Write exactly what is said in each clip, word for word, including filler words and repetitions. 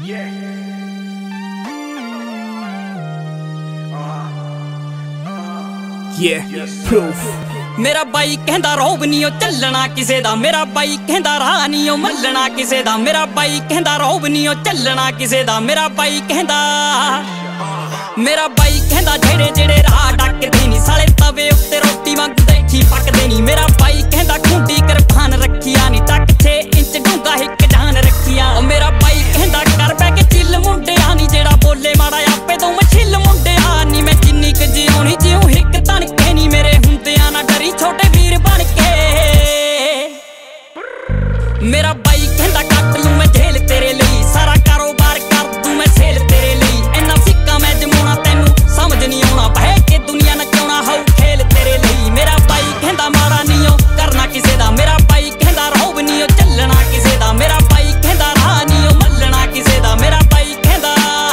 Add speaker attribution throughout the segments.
Speaker 1: Yeah, proof.
Speaker 2: मेरा by कहंदा रौब नी ओ चलना किसे दा, मेरा बाई कहंदा राह नी ओ मल्लना किसे दा, मेरा बाई कहंदा रौब नी ओ चलना किसे दा, मेरा बाई कहंदा मेरा बाई कहंदा जेड़े जेड़े राह डकदे नी साले तवे उत्ते रोटी वांगू देखी पकदे नी, मेरा बाई कहंदा खूंडी किरपान रखिया नी टक छे इंच डूंगा हिक जान रखिया। ओ मेरा बाई कहंदा कर बै के चिल मुंडिया नी जेड़ा बोले माड़ा आपे तो मैं छिल मुंडिया नी, मैं जिन्नी क जिउणी जिउं हिक तनके नी मेरे हुंदियां ना डरी छोटे वीर बन के। मेरा बाई कहंदा कट लूं मैं झेल तेरे लई, सारा कारोबार कर दूं मैं सेल तेरे लई, इन्ना सिक्का मैं जमाउणा तैनूं समझ नहीं आउणा, बह के दुनिया नचाउणा हाउ खेल तेरे लई। मेरा बाई कहंदा माड़ा नी ओ करना किसे दा, मेरा बाई कहंदा रौब नी ओ चलना किसे दा, मेरा बाई कहंदा राह नी ओ मल्लना किसे दा, मेरा बाई कहंदा।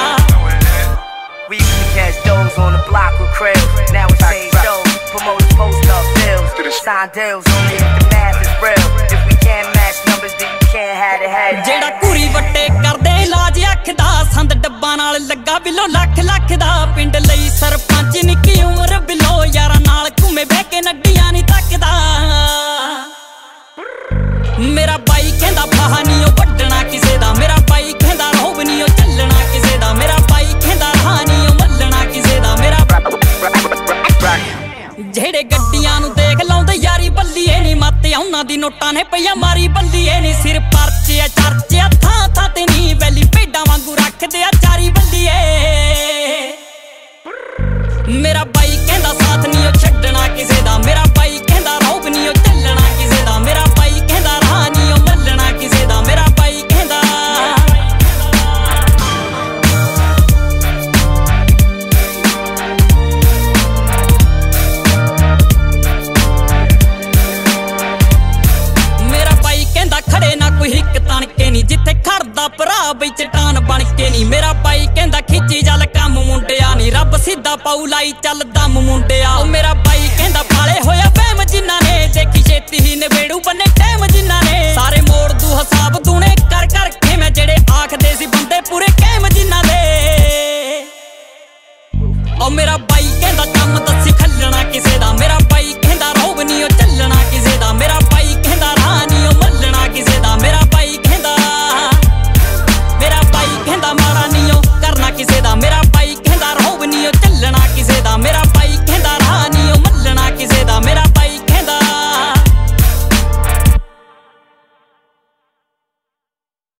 Speaker 3: We used to catch those on the block with cribs, now it's stage shows, promoters post up bills, sign deals only if the math is real. If we can't match numbers, then you can't have it, have it.
Speaker 2: जेड़ा कुरी वट्टे करदे इलाज अख दा, संद डब्बा नाल लगा बिलो लख लख दा, पिंड लई सरपंच निक्की उमर बिलो यारा नाल घूमे बह के नड्डियां नी तकदा। मेरा बाई कहंदा फाहा नी ओ वड्डना किसे दा, मेरा बाई कहंदा रौब नी ओ चलना किसे दा, मेरा बाई कहंदा राह नी ओ मल्लना किसे दा। मेरा जेड़े गड्डियां नूं देख लाउंदे यारी बल्लीए नी, मत उन्हां दी नोटां ने पईयां मारी बल्लीए नी, सिर परचे आ चर्चे आ थां थां ते नी, वैली भेडां वांगू रखदे आ चारी बल्लीए। मेरा बाई कहंदा साथ नी ओ छड्डना किसे दा, मेरा बाई कहंदा रौब नी ओ चलना किसे दा, मेरा बाई कहंदा राह नी ओ मल्लना किसे दा, मेरा बाई कहंदा। खड़े ना कोई हिक तनके नी, जिथे खड़दा भरा बई चट्टान बन के नी, मेरा बाई कहंदा खिच्ची जल कम मुंडिया नी, रब सीधा पाऊ लाई चलदा